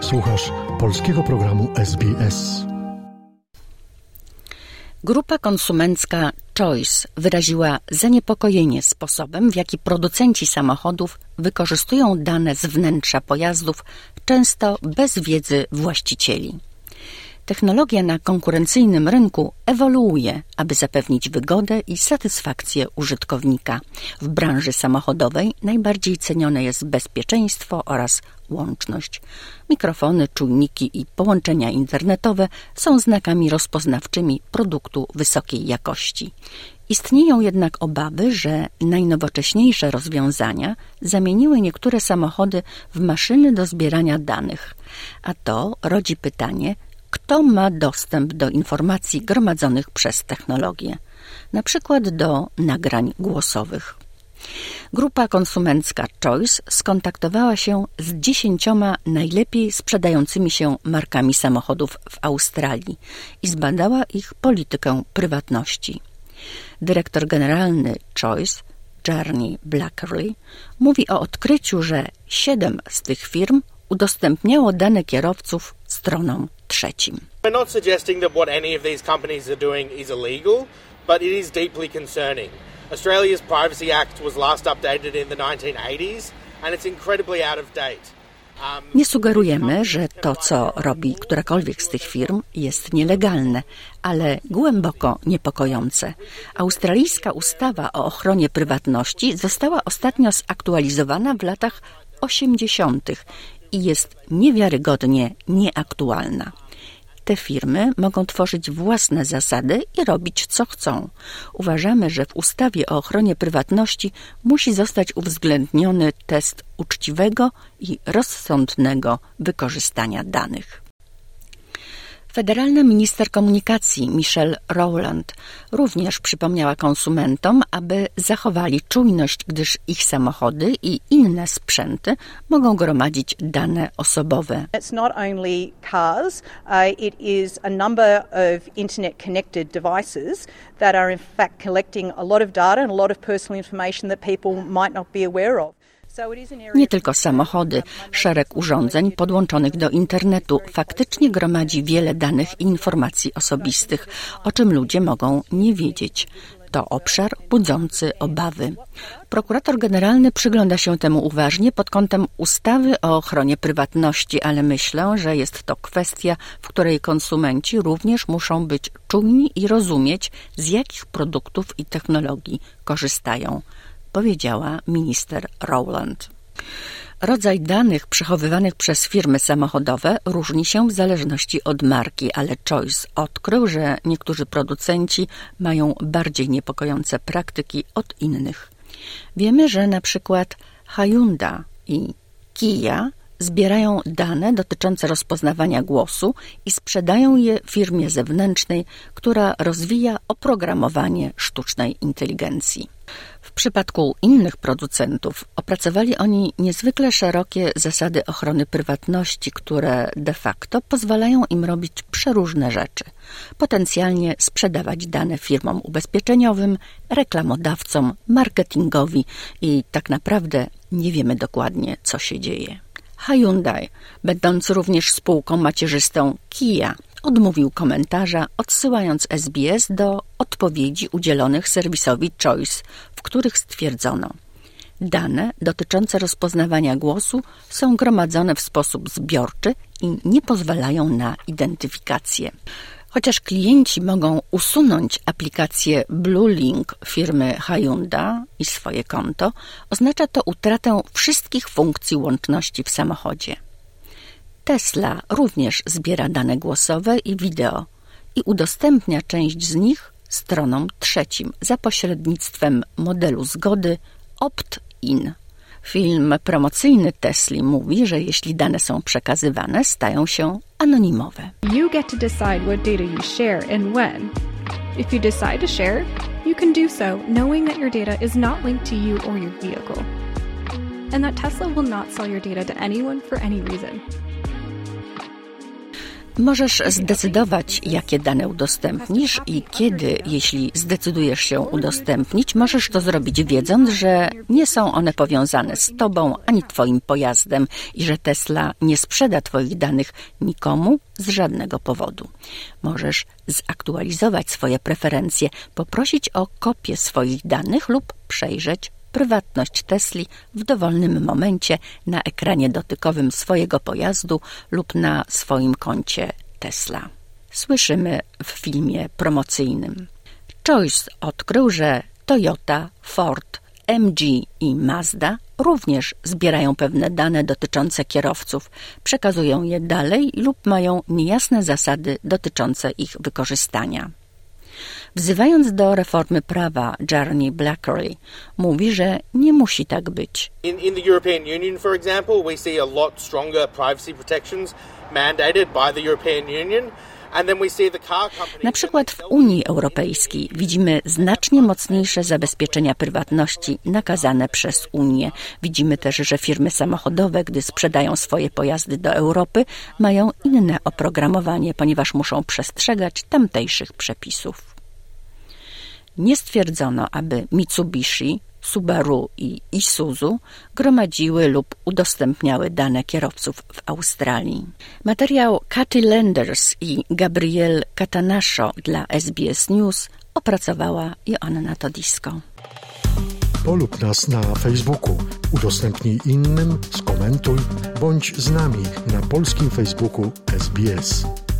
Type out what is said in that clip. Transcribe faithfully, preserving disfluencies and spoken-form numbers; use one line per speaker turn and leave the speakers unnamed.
Słuchasz polskiego programu S B S.
Grupa konsumencka Choice wyraziła zaniepokojenie sposobem, w jaki producenci samochodów wykorzystują dane z wnętrza pojazdów, często bez wiedzy właścicieli. Technologia na konkurencyjnym rynku ewoluuje, aby zapewnić wygodę i satysfakcję użytkownika. W branży samochodowej najbardziej cenione jest bezpieczeństwo oraz łączność. Mikrofony, czujniki i połączenia internetowe są znakami rozpoznawczymi produktu wysokiej jakości. Istnieją jednak obawy, że najnowocześniejsze rozwiązania zamieniły niektóre samochody w maszyny do zbierania danych, a to rodzi pytanie, kto ma dostęp do informacji gromadzonych przez technologię, na przykład do nagrań głosowych. Grupa konsumencka Choice skontaktowała się z dziesięcioma najlepiej sprzedającymi się markami samochodów w Australii i zbadała ich politykę prywatności. Dyrektor generalny Choice, Jarni Blackerley, mówi o odkryciu, że siedem z tych firm udostępniało dane kierowców stronom trzecim.
We're not suggesting that what any of these companies are doing is illegal, but it is deeply concerning. Australia's Privacy Act was last updated in the nineteen eighties and it's incredibly out of date.
Nie sugerujemy, że to, co robi którakolwiek z tych firm, jest nielegalne, ale głęboko niepokojące. Australijska ustawa o ochronie prywatności została ostatnio zaktualizowana w latach osiemdziesiątych i jest niewiarygodnie nieaktualna. Te firmy mogą tworzyć własne zasady i robić co chcą. Uważamy, że w ustawie o ochronie prywatności musi zostać uwzględniony test uczciwego i rozsądnego wykorzystania danych. Federalna minister komunikacji Michelle Rowland również przypomniała konsumentom, aby zachowali czujność, gdyż ich samochody i inne sprzęty mogą gromadzić dane osobowe.
It's not only cars, uh, it is a number of internet connected devices that are in fact collecting a lot of data and a lot of personal information that people might not be aware of.
Nie tylko samochody, szereg urządzeń podłączonych do internetu faktycznie gromadzi wiele danych i informacji osobistych, o czym ludzie mogą nie wiedzieć. To obszar budzący obawy. Prokurator generalny przygląda się temu uważnie pod kątem ustawy o ochronie prywatności, ale myślę, że jest to kwestia, w której konsumenci również muszą być czujni i rozumieć, z jakich produktów i technologii korzystają, powiedziała minister Rowland. Rodzaj danych przechowywanych przez firmy samochodowe różni się w zależności od marki, ale Choice odkrył, że niektórzy producenci mają bardziej niepokojące praktyki od innych. Wiemy, że na przykład Hyundai i Kia zbierają dane dotyczące rozpoznawania głosu i sprzedają je firmie zewnętrznej, która rozwija oprogramowanie sztucznej inteligencji. W przypadku innych producentów opracowali oni niezwykle szerokie zasady ochrony prywatności, które de facto pozwalają im robić przeróżne rzeczy. Potencjalnie sprzedawać dane firmom ubezpieczeniowym, reklamodawcom, marketingowi i tak naprawdę nie wiemy dokładnie, co się dzieje. Hyundai, będący również spółką macierzystą Kia, odmówił komentarza, odsyłając S B S do odpowiedzi udzielonych serwisowi Choice, w których stwierdzono: dane dotyczące rozpoznawania głosu są gromadzone w sposób zbiorczy i nie pozwalają na identyfikację. Chociaż klienci mogą usunąć aplikację BlueLink firmy Hyundai i swoje konto, oznacza to utratę wszystkich funkcji łączności w samochodzie. Tesla również zbiera dane głosowe i wideo i udostępnia część z nich stronom trzecim za pośrednictwem modelu zgody opt-in. Film promocyjny Tesli mówi, że jeśli dane są przekazywane, stają się anonimowe.
You get to decide what data you share and when. If you decide to share, you can do so knowing that your data is not linked to you or your vehicle. And that Tesla will not sell your data to anyone for any reason.
Możesz zdecydować, jakie dane udostępnisz i kiedy, jeśli zdecydujesz się udostępnić, możesz to zrobić wiedząc, że nie są one powiązane z tobą ani twoim pojazdem i że Tesla nie sprzeda twoich danych nikomu z żadnego powodu. Możesz zaktualizować swoje preferencje, poprosić o kopię swoich danych lub przejrzeć prywatność Tesli w dowolnym momencie na ekranie dotykowym swojego pojazdu lub na swoim koncie Tesla. Słyszymy w filmie promocyjnym. Choice odkrył, że Toyota, Ford, M G i Mazda również zbierają pewne dane dotyczące kierowców, przekazują je dalej lub mają niejasne zasady dotyczące ich wykorzystania. Wzywając do reformy prawa, Jeremy Blackley mówi, że nie musi tak być.
In, in the European Union, for example, we see a lot stronger privacy protections mandated by the European Union.
Na przykład w Unii Europejskiej widzimy znacznie mocniejsze zabezpieczenia prywatności nakazane przez Unię. Widzimy też, że firmy samochodowe, gdy sprzedają swoje pojazdy do Europy, mają inne oprogramowanie, ponieważ muszą przestrzegać tamtejszych przepisów. Nie stwierdzono, aby Mitsubishi, Subaru i Isuzu gromadziły lub udostępniały dane kierowców w Australii. Materiał Katy Lenders i Gabrielle Catanascio dla S B S News opracowała Joanna Todisko.
Polub nas na Facebooku, udostępnij innym, skomentuj, bądź z nami na polskim Facebooku S B S.